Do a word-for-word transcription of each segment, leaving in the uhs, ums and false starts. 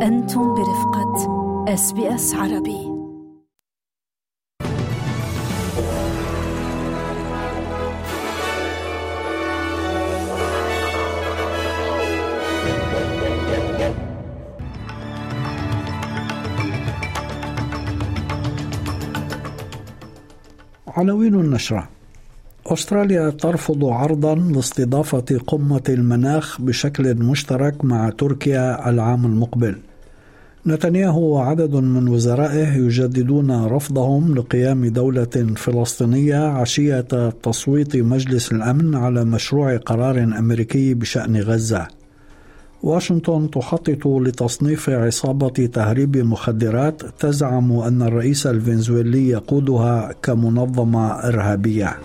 أنتم برفقة إس بي إس عربي. عناوين النشرة: أستراليا ترفض عرضا لاستضافة قمة المناخ بشكل مشترك مع تركيا العام المقبل. نتنياهو وعدد من وزرائه يجددون رفضهم لقيام دولة فلسطينية عشية تصويت مجلس الأمن على مشروع قرار أمريكي بشأن غزة. واشنطن تخطط لتصنيف عصابة تهريب مخدرات تزعم أن الرئيس الفنزويلي يقودها كمنظمة إرهابية.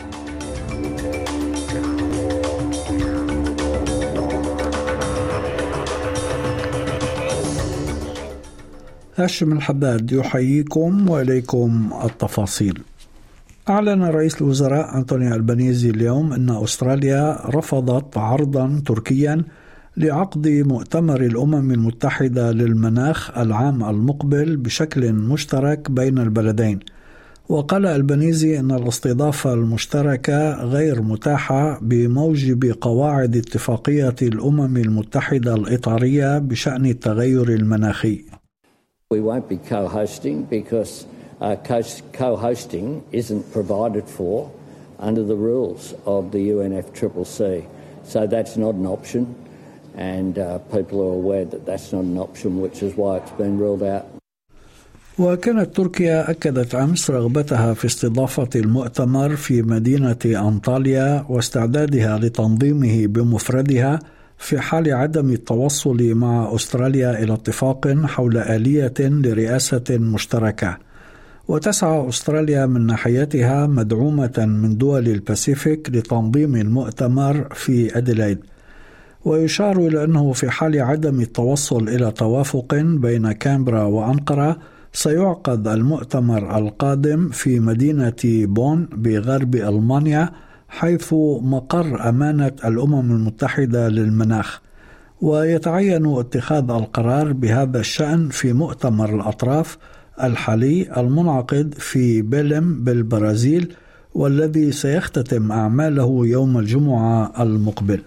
هاشم الحداد يحييكم وإليكم التفاصيل. أعلن رئيس الوزراء أنتوني ألبانيزي اليوم أن أستراليا رفضت عرضا تركيا لعقد مؤتمر الأمم المتحدة للمناخ العام المقبل بشكل مشترك بين البلدين. وقال ألبانيزي أن الاستضافة المشتركة غير متاحة بموجب قواعد اتفاقية الأمم المتحدة الإطارية بشأن التغير المناخي. We won't be co-hosting because uh, co-hosting isn't provided for under the rules of the U N F C C C. So that's not an option, and uh, people are aware that that's not an option, which is why it's been ruled out. وكانت تركيا أكدت أمس رغبتها في استضافة المؤتمر في مدينة أنطاليا واستعدادها لتنظيمه بمفردها في حال عدم التوصل مع أستراليا إلى اتفاق حول آلية لرئاسة مشتركة. وتسعى أستراليا من ناحيتها مدعومة من دول الباسيفيك لتنظيم المؤتمر في أديلايد. ويشار إلى أنه في حال عدم التوصل إلى توافق بين كامبرا وأنقرة سيعقد المؤتمر القادم في مدينة بون بغرب ألمانيا حيث مقر أمانة الأمم المتحدة للمناخ. ويتعين اتخاذ القرار بهذا الشأن في مؤتمر الأطراف الحالي المنعقد في بيلم بالبرازيل والذي سيختتم أعماله يوم الجمعة المقبل.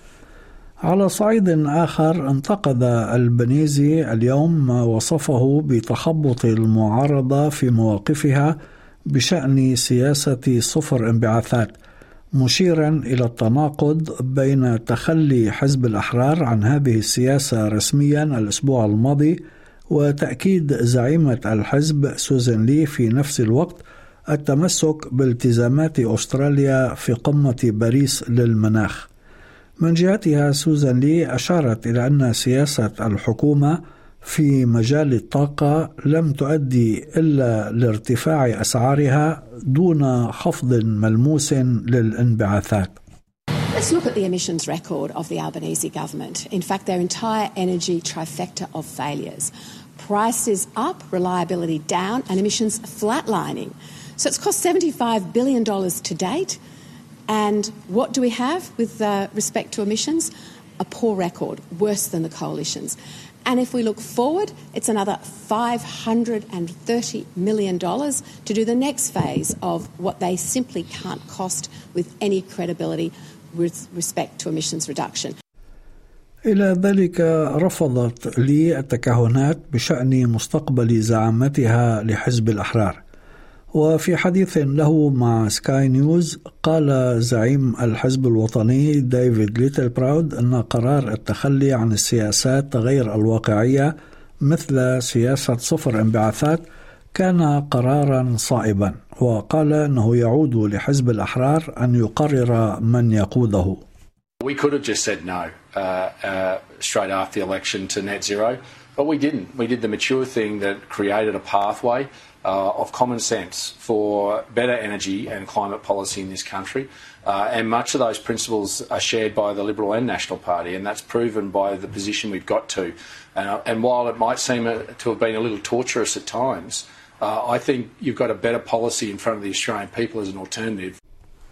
على صعيد آخر انتقد ألبانيزي اليوم ما وصفه بتخبط المعارضة في مواقفها بشأن سياسة صفر انبعاثات، مشيرا إلى التناقض بين تخلي حزب الأحرار عن هذه السياسة رسميا الأسبوع الماضي وتأكيد زعيمة الحزب سوزان لي في نفس الوقت التمسك بالتزامات أستراليا في قمة باريس للمناخ. من جهتها سوزان لي أشارت إلى أن سياسة الحكومة في مجال الطاقة لم تؤدي إلا لارتفاع أسعارها دون خفض ملموس للانبعاثات. Let's look at the emissions record of the Albanese government. In fact, their entire energy trifecta of failures. Prices up, reliability down, and emissions flatlining. So it's cost seventy-five billion dollars to date. And what do we have with uh, respect to emissions? A poor record, worse than the coalitions. And if we look forward, it's another five hundred thirty million dollars to do the next phase of what they simply can't cost with any credibility with respect to emissions reduction. إلى ذلك رفضت لي التكهنات بشأن مستقبل زعامتها لحزب الأحرار. وفي حديث له مع سكاي نيوز قال زعيم الحزب الوطني ديفيد ليتل براود أن قرار التخلي عن السياسات غير الواقعية مثل سياسة صفر انبعاثات كان قرارا صائبا. وقال أنه يعود لحزب الأحرار أن يقرر من يقوده. We could have just said no uh, uh, straight after the election to net zero, but we didn't. We did the mature thing that created a pathway Uh, of common sense for better energy and climate policy in this country. Uh, and much of those principles are shared by the Liberal and National Party, and that's proven by the position we've got to. Uh, and while it might seem a, to have been a little torturous at times, uh, I think you've got a better policy in front of the Australian people as an alternative.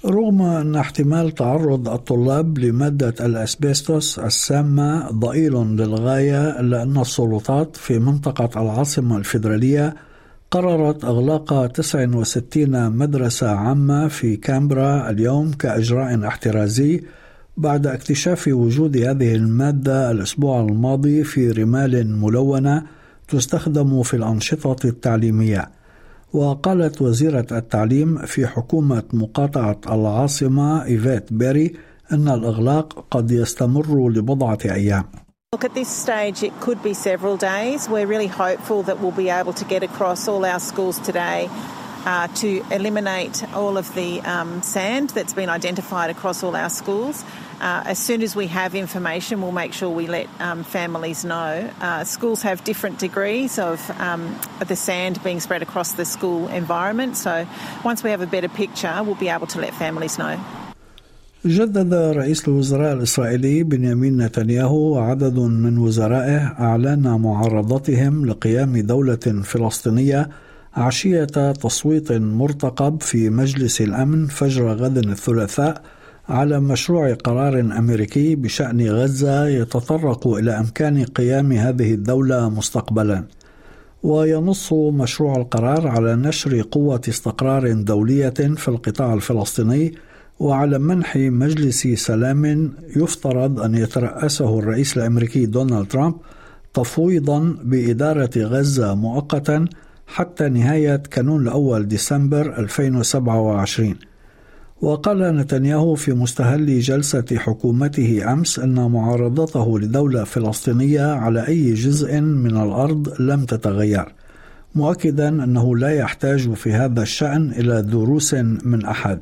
رغم أن احتمال تعرض الطلاب لمادة الأسبستوس السامة ضئيل للغاية، إلا أن السلطات في منطقة العاصمة الفيدرالية قررت إغلاق تسعة وستين مدرسة عامة في كامبرا اليوم كإجراء احترازي بعد اكتشاف وجود هذه المادة الأسبوع الماضي في رمال ملونة تستخدم في الأنشطة التعليمية. وقالت وزيرة التعليم في حكومة مقاطعة العاصمة إيفيت بيري أن الإغلاق قد يستمر لبضعة أيام. Look, at this stage it could be several days. We're really hopeful that we'll be able to get across all our schools today uh, to eliminate all of the um, sand that's been identified across all our schools. Uh, as soon as we have information, we'll make sure we let um, families know. Uh, schools have different degrees of um, the sand being spread across the school environment. So once we have a better picture, we'll be able to let families know. جدد رئيس الوزراء الإسرائيلي بنيامين نتنياهو وعدد من وزرائه أعلان معارضتهم لقيام دولة فلسطينية عشية تصويت مرتقب في مجلس الأمن فجر غد الثلاثاء على مشروع قرار أمريكي بشأن غزة يتطرق إلى إمكان قيام هذه الدولة مستقبلا. وينص مشروع القرار على نشر قوة استقرار دولية في القطاع الفلسطيني وعلى منح مجلس سلام يفترض أن يترأسه الرئيس الأمريكي دونالد ترامب تفويضا بإدارة غزة مؤقتا حتى نهاية كانون الأول ديسمبر ألفين وسبعة وعشرين. وقال نتنياهو في مستهل جلسة حكومته أمس أن معارضته لدولة فلسطينية على أي جزء من الأرض لم تتغير، مؤكدا أنه لا يحتاج في هذا الشأن إلى دروس من أحد.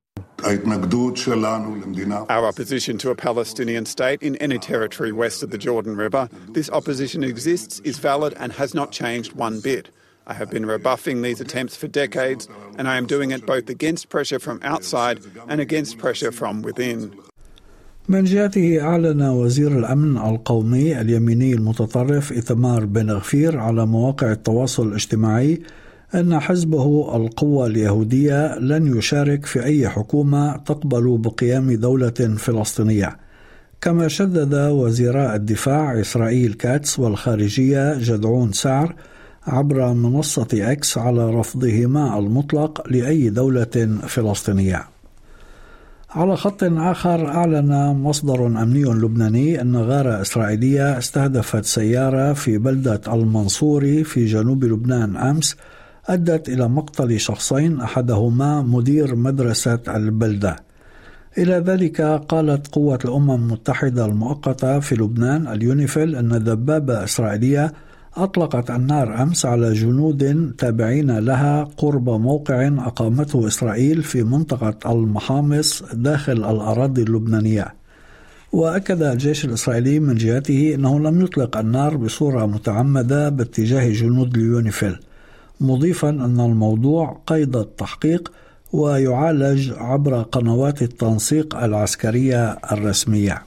Our opposition to a Palestinian state in any territory west of the Jordan River, this opposition exists, is valid and has not changed one bit. I have been rebuffing these attempts for decades, and I am doing it both against pressure from outside and against pressure from within. من جهته أعلن وزير الأمن القومي اليميني المتطرف إيتمار بن غفير على مواقع التواصل الاجتماعي أن حزبه القوة اليهودية لن يشارك في أي حكومة تقبل بقيام دولة فلسطينية. كما شدد وزيراء الدفاع إسرائيل كاتس والخارجية جدعون سعر عبر منصة إكس على رفضهما المطلق لأي دولة فلسطينية. على خط آخر، أعلن مصدر أمني لبناني أن غارة إسرائيلية استهدفت سيارة في بلدة المنصوري في جنوب لبنان أمس أدت إلى مقتل شخصين، أحدهما مدير مدرسة البلدة. إلى ذلك قالت قوة الأمم المتحدة المؤقتة في لبنان اليونيفيل أن دبابة إسرائيلية أطلقت النار أمس على جنود تابعين لها قرب موقع أقامته إسرائيل في منطقة المحامص داخل الأراضي اللبنانية. وأكد الجيش الإسرائيلي من جهته أنه لم يطلق النار بصورة متعمدة باتجاه جنود اليونيفيل، مضيفا أن الموضوع قيد التحقيق ويعالج عبر قنوات التنسيق العسكرية الرسمية.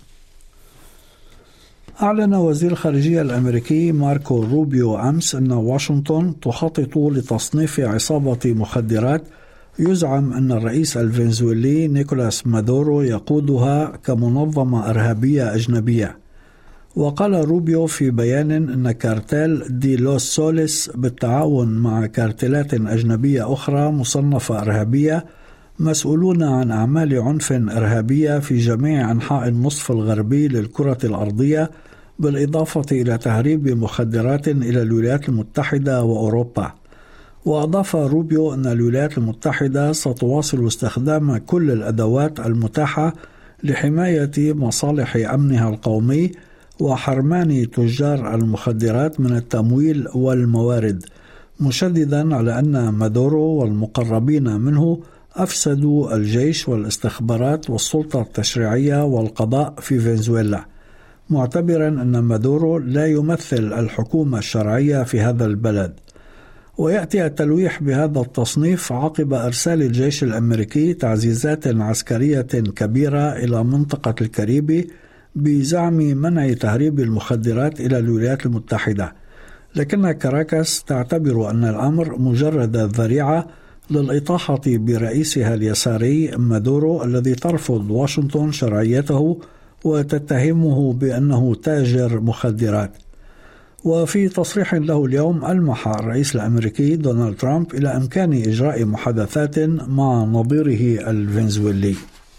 أعلن وزير الخارجية الأمريكي ماركو روبيو أمس أن واشنطن تخطط لتصنيف عصابة مخدرات يزعم أن الرئيس الفنزويلي نيكولاس مادورو يقودها كمنظمة إرهابية أجنبية. وقال روبيو في بيان أن كارتيل دي لوس سوليس بالتعاون مع كارتيلات أجنبية أخرى مصنفة إرهابية مسؤولون عن أعمال عنف إرهابية في جميع أنحاء النصف الغربي للكرة الأرضية، بالإضافة إلى تهريب مخدرات إلى الولايات المتحدة وأوروبا. وأضاف روبيو أن الولايات المتحدة ستواصل استخدام كل الأدوات المتاحة لحماية مصالح أمنها القومي وحرمان تجار المخدرات من التمويل والموارد، مشددا على أن مادورو والمقربين منه أفسدوا الجيش والاستخبارات والسلطة التشريعية والقضاء في فنزويلا، معتبرا أن مادورو لا يمثل الحكومة الشرعية في هذا البلد. ويأتي التلويح بهذا التصنيف عقب إرسال الجيش الأمريكي تعزيزات عسكرية كبيرة إلى منطقة الكاريبي بزعم منع تهريب المخدرات إلى الولايات المتحدة، لكن كاراكاس تعتبر أن الأمر مجرد ذريعة للإطاحة برئيسها اليساري مادورو الذي ترفض واشنطن شرعيته وتتهمه بأنه تاجر مخدرات. وفي تصريح له اليوم ألمح الرئيس الأمريكي دونالد ترامب إلى إمكان إجراء محادثات مع نظيره الفنزويلي.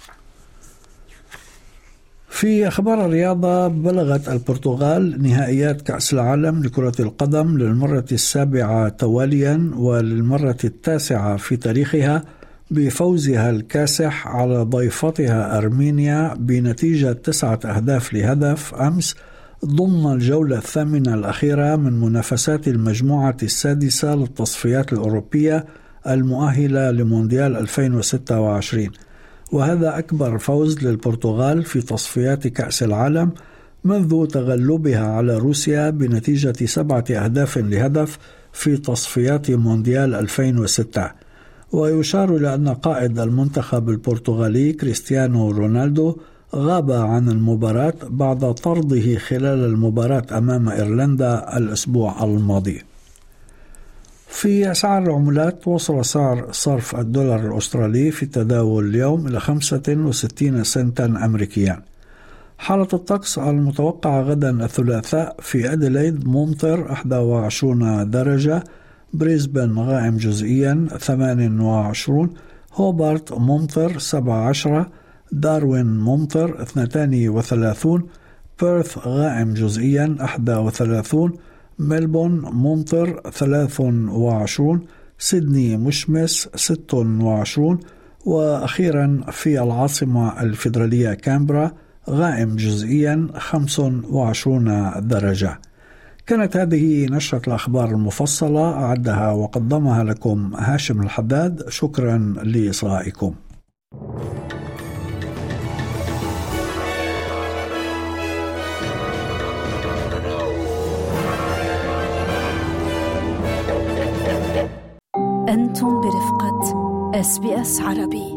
في أخبار الرياضة، بلغت البرتغال نهائيات كأس العالم لكرة القدم للمرة السابعة تواليا وللمرة التاسعة في تاريخها بفوزها الكاسح على ضيفتها أرمينيا بنتيجة تسعة أهداف لهدف أمس ضمن الجولة الثامنة الأخيرة من منافسات المجموعة السادسة للتصفيات الأوروبية المؤهلة لمونديال ألفين وستة وعشرين، وهذا أكبر فوز للبرتغال في تصفيات كأس العالم منذ تغلبها على روسيا بنتيجة سبعة أهداف لهدف في تصفيات مونديال ألفين وستة. ويشار إلى أن قائد المنتخب البرتغالي كريستيانو رونالدو غاب عن المباراة بعد طرده خلال المباراة أمام إيرلندا الأسبوع الماضي. في أسعار العملات، وصل سعر صرف الدولار الأسترالي في التداول اليوم إلى خمسة وستين سنتا أمريكيا. حالة الطقس المتوقعة غدا الثلاثاء: في أديلايد ممطر واحد وعشرين درجة، بريسبن غائم جزئيا ثمانية وعشرين، هوبارت ممطر سبعة عشر، داروين ممطر اثنين وثلاثين، بيرث غائم جزئيا واحد وثلاثين، ملبون ممطر ثلاثة وعشرين، سيدني مشمس ستة وعشرين، وأخيرا في العاصمة الفيدرالية كامبرا غائم جزئيا خمسة وعشرين درجة. كانت هذه نشرة الأخبار المفصلة، أعدها وقدمها لكم هاشم الحداد. شكرا لإصغائكم. أنتم برفقة إس بي إس عربي.